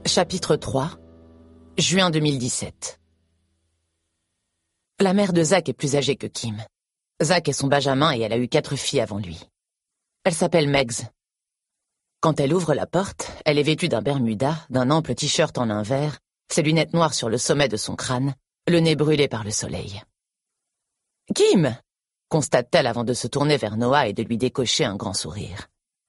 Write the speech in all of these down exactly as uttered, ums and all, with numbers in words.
Chapitre trois, juin deux mille dix-sept. La mère de Zach est plus âgée que Kim. Zach est son benjamin et elle a eu quatre filles avant lui. Elle s'appelle Megs. Quand elle ouvre la porte, elle est vêtue d'un bermuda, d'un ample t-shirt en lin vert, ses lunettes noires sur le sommet de son crâne, le nez brûlé par le soleil. « Kim !» constate-t-elle avant de se tourner vers Noah et de lui décocher un grand sourire.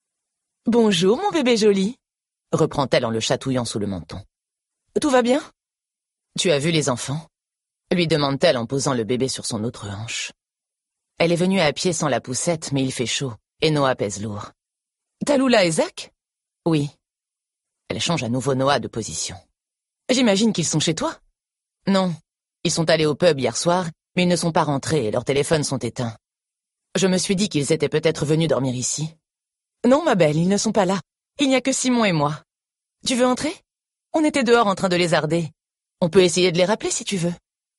« Bonjour, mon bébé joli !» reprend-elle en le chatouillant sous le menton. « Tout va bien ? Tu as vu les enfants ?» lui demande-t-elle en posant le bébé sur son autre hanche. Elle est venue à pied sans la poussette, mais il fait chaud, et Noah pèse lourd. « Tallulah et Zach ? » « Oui. » Elle change à nouveau Noah de position. « J'imagine qu'ils sont chez toi ? » ?»« Non. Ils sont allés au pub hier soir, mais ils ne sont pas rentrés et leurs téléphones sont éteints. Je me suis dit qu'ils étaient peut-être venus dormir ici. »« Non, ma belle, ils ne sont pas là. Il n'y a que Simon et moi. Tu veux entrer ? On était dehors en train de lézarder. On peut essayer de les rappeler si tu veux. »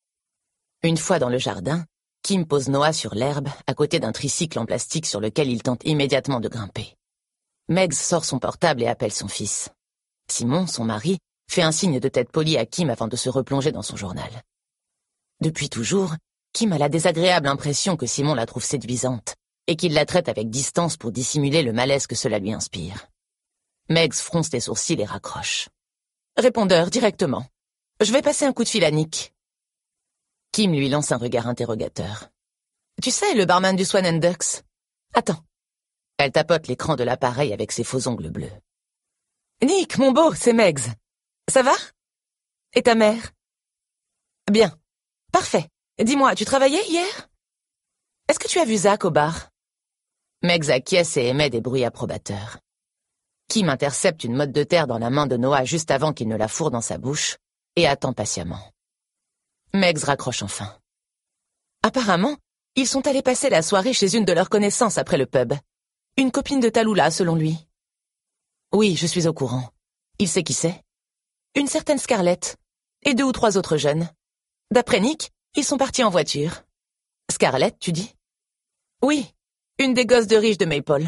Une fois dans le jardin, Kim pose Noah sur l'herbe, à côté d'un tricycle en plastique sur lequel il tente immédiatement de grimper. Megs sort son portable et appelle son fils. Simon, son mari, fait un signe de tête polie à Kim avant de se replonger dans son journal. Depuis toujours, Kim a la désagréable impression que Simon la trouve séduisante et qu'il la traite avec distance pour dissimuler le malaise que cela lui inspire. Megs fronce les sourcils et raccroche. « Répondeur, directement. Je vais passer un coup de fil à Nick. » Kim lui lance un regard interrogateur. « Tu sais, le barman du Swan and Ducks ? Attends. » Elle tapote l'écran de l'appareil avec ses faux ongles bleus. « Nick, mon beau, c'est Megs. Ça va ? Et ta mère ? Bien. Parfait. Dis-moi, tu travaillais hier ? Est-ce que tu as vu Zach au bar ? » Megs acquiesce et émet des bruits approbateurs. Kim intercepte une motte de terre dans la main de Noah juste avant qu'il ne la fourre dans sa bouche et attend patiemment. Megs raccroche enfin. Apparemment, ils sont allés passer la soirée chez une de leurs connaissances après le pub. Une copine de Tallulah, selon lui. Oui, je suis au courant. Il sait qui c'est ? Une certaine Scarlett. Et deux ou trois autres jeunes. D'après Nick, ils sont partis en voiture. Scarlett, tu dis ? Oui, une des gosses de riches de Maple.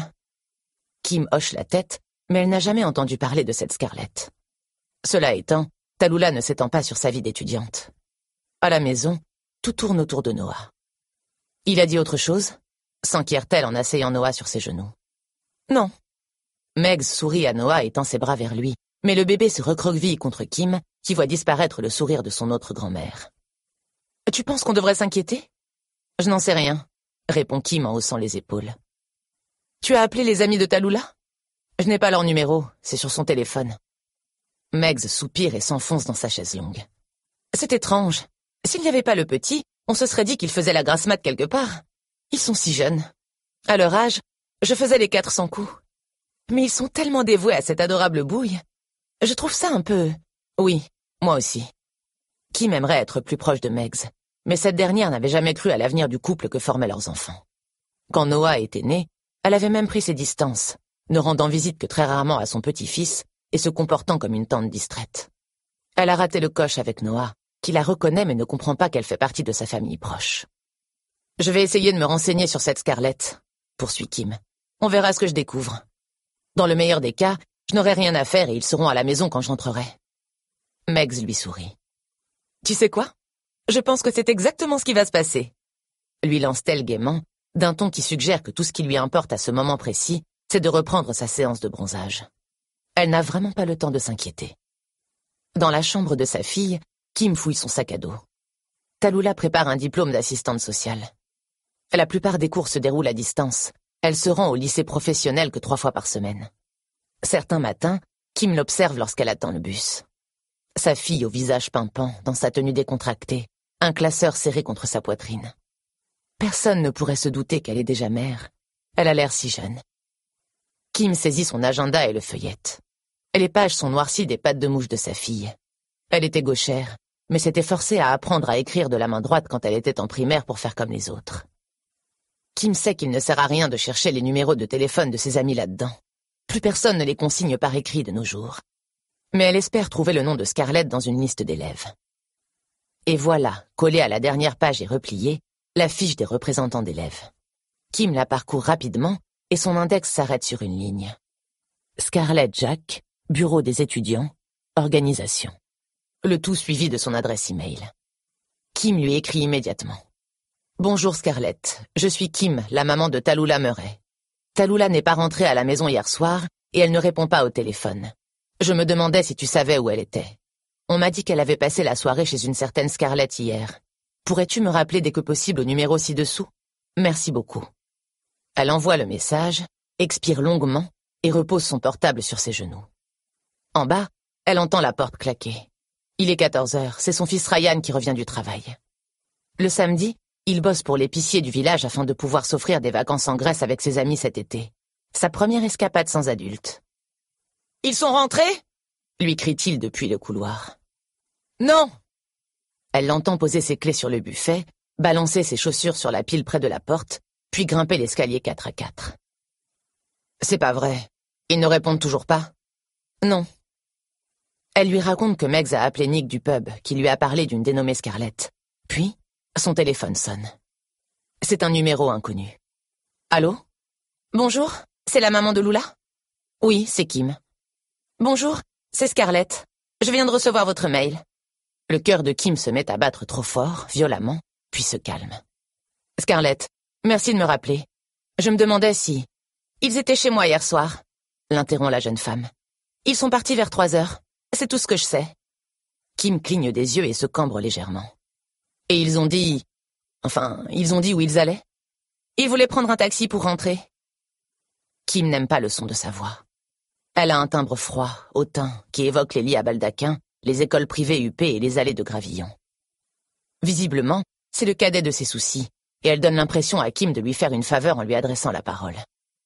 Kim hoche la tête, mais elle n'a jamais entendu parler de cette Scarlett. Cela étant, Tallulah ne s'étend pas sur sa vie d'étudiante. À la maison, tout tourne autour de Noah. Il a dit autre chose ? S'enquiert-elle en asseyant Noah sur ses genoux. Non. Megs sourit à Noah et tend ses bras vers lui, mais le bébé se recroqueville contre Kim, qui voit disparaître le sourire de son autre grand-mère. Tu penses qu'on devrait s'inquiéter ? Je n'en sais rien, répond Kim en haussant les épaules. Tu as appelé les amis de Tallulah ? Je n'ai pas leur numéro, c'est sur son téléphone. Megs soupire et s'enfonce dans sa chaise longue. C'est étrange. S'il n'y avait pas le petit, on se serait dit qu'il faisait la grasse mat quelque part. Ils sont si jeunes. À leur âge, je faisais les quatre cents coups. Mais ils sont tellement dévoués à cette adorable bouille. Je trouve ça un peu... Oui, moi aussi. Kim aimerait être plus proche de Megs, mais cette dernière n'avait jamais cru à l'avenir du couple que formaient leurs enfants. Quand Noah était né, elle avait même pris ses distances, ne rendant visite que très rarement à son petit-fils et se comportant comme une tante distraite. Elle a raté le coche avec Noah, qui la reconnaît mais ne comprend pas qu'elle fait partie de sa famille proche. « Je vais essayer de me renseigner sur cette Scarlett », poursuit Kim. « On verra ce que je découvre. Dans le meilleur des cas, je n'aurai rien à faire et ils seront à la maison quand j'entrerai. » Megs lui sourit. « Tu sais quoi ? Je pense que c'est exactement ce qui va se passer. » lui lance-t-elle gaiement, d'un ton qui suggère que tout ce qui lui importe à ce moment précis, c'est de reprendre sa séance de bronzage. Elle n'a vraiment pas le temps de s'inquiéter. Dans la chambre de sa fille, Kim fouille son sac à dos. Tallulah prépare un diplôme d'assistante sociale. La plupart des cours se déroulent à distance. Elle se rend au lycée professionnel que trois fois par semaine. Certains matins, Kim l'observe lorsqu'elle attend le bus. Sa fille au visage pimpant, dans sa tenue décontractée, un classeur serré contre sa poitrine. Personne ne pourrait se douter qu'elle est déjà mère. Elle a l'air si jeune. Kim saisit son agenda et le feuillette. Les pages sont noircies des pattes de mouche de sa fille. Elle était gauchère, mais s'était forcée à apprendre à écrire de la main droite quand elle était en primaire pour faire comme les autres. Kim sait qu'il ne sert à rien de chercher les numéros de téléphone de ses amis là-dedans. Plus personne ne les consigne par écrit de nos jours. Mais elle espère trouver le nom de Scarlett dans une liste d'élèves. Et voilà, collée à la dernière page et repliée, la fiche des représentants d'élèves. Kim la parcourt rapidement et son index s'arrête sur une ligne. Scarlett Jack, bureau des étudiants, organisation. Le tout suivi de son adresse email. Kim lui écrit immédiatement. Bonjour Scarlett, je suis Kim, la maman de Tallulah Murray. Tallulah n'est pas rentrée à la maison hier soir et elle ne répond pas au téléphone. Je me demandais si tu savais où elle était. On m'a dit qu'elle avait passé la soirée chez une certaine Scarlett hier. Pourrais-tu me rappeler dès que possible au numéro ci-dessous? Merci beaucoup. Elle envoie le message, expire longuement et repose son portable sur ses genoux. En bas, elle entend la porte claquer. Il est quatorze heures, c'est son fils Ryan qui revient du travail. Le samedi, il bosse pour l'épicier du village afin de pouvoir s'offrir des vacances en Grèce avec ses amis cet été. Sa première escapade sans adulte. « Ils sont rentrés ?» lui crie-t-il depuis le couloir. « Non !» Elle l'entend poser ses clés sur le buffet, balancer ses chaussures sur la pile près de la porte, puis grimper l'escalier quatre à quatre. « C'est pas vrai. Ils ne répondent toujours pas ?»« Non. » Elle lui raconte que Megs a appelé Nick du pub, qui lui a parlé d'une dénommée Scarlett. Puis, son téléphone sonne. C'est un numéro inconnu. « Allô ? Bonjour, c'est la maman de Lula ? Oui, c'est Kim. Bonjour, c'est Scarlett. Je viens de recevoir votre mail. » Le cœur de Kim se met à battre trop fort, violemment, puis se calme. « Scarlett, merci de me rappeler. Je me demandais si... »« Ils étaient chez moi hier soir, » l'interrompt la jeune femme. « Ils sont partis vers trois heures. C'est tout ce que je sais. » Kim cligne des yeux et se cambre légèrement. « Et ils ont dit... Enfin, ils ont dit où ils allaient ? Ils voulaient prendre un taxi pour rentrer. » Kim n'aime pas le son de sa voix. Elle a un timbre froid, hautain, qui évoque les lits à baldaquin, les écoles privées huppées et les allées de gravillon. Visiblement, c'est le cadet de ses soucis, et elle donne l'impression à Kim de lui faire une faveur en lui adressant la parole.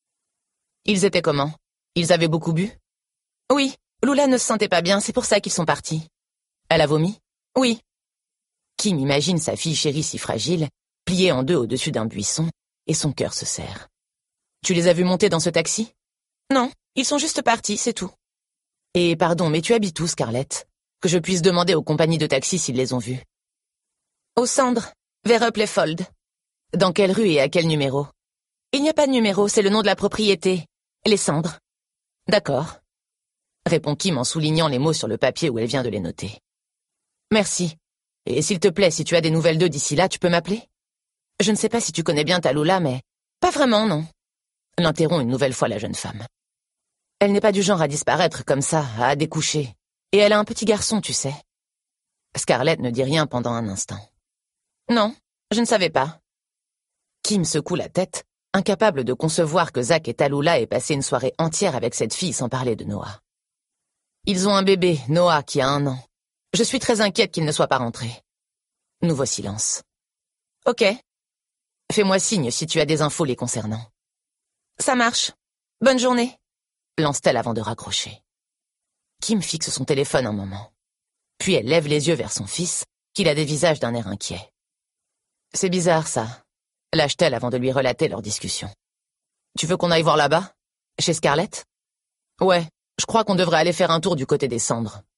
Ils étaient comment ? Ils avaient beaucoup bu ? Oui, Lula ne se sentait pas bien, c'est pour ça qu'ils sont partis. Elle a vomi ? Oui. Kim imagine sa fille chérie si fragile, pliée en deux au-dessus d'un buisson, et son cœur se serre. Tu les as vus monter dans ce taxi ? Non, ils sont juste partis, c'est tout. Et pardon, mais tu habites où, Scarlett ? Que je puisse demander aux compagnies de taxi s'ils les ont vus. Aux Cendres, vers Uplefold. Dans quelle rue et à quel numéro ? Il n'y a pas de numéro, c'est le nom de la propriété. Les Cendres. D'accord. Répond Kim en soulignant les mots sur le papier où elle vient de les noter. Merci. Et s'il te plaît, si tu as des nouvelles d'eux d'ici là, tu peux m'appeler ? Je ne sais pas si tu connais bien Tallulah, mais... Pas vraiment, non. L'interrompt une nouvelle fois la jeune femme. Elle n'est pas du genre à disparaître comme ça, à découcher. Et elle a un petit garçon, tu sais. Scarlett ne dit rien pendant un instant. Non, je ne savais pas. Kim secoue la tête, incapable de concevoir que Zach et Tallulah aient passé une soirée entière avec cette fille sans parler de Noah. Ils ont un bébé, Noah, qui a un an. Je suis très inquiète qu'il ne soit pas rentré. Nouveau silence. Ok. Fais-moi signe si tu as des infos les concernant. Ça marche. Bonne journée, lance-t-elle avant de raccrocher. Kim fixe son téléphone un moment. Puis elle lève les yeux vers son fils, qui la dévisage d'un air inquiet. C'est bizarre, ça, lâche-t-elle avant de lui relater leur discussion. Tu veux qu'on aille voir là-bas ? Chez Scarlett ? Ouais, je crois qu'on devrait aller faire un tour du côté des Cendres.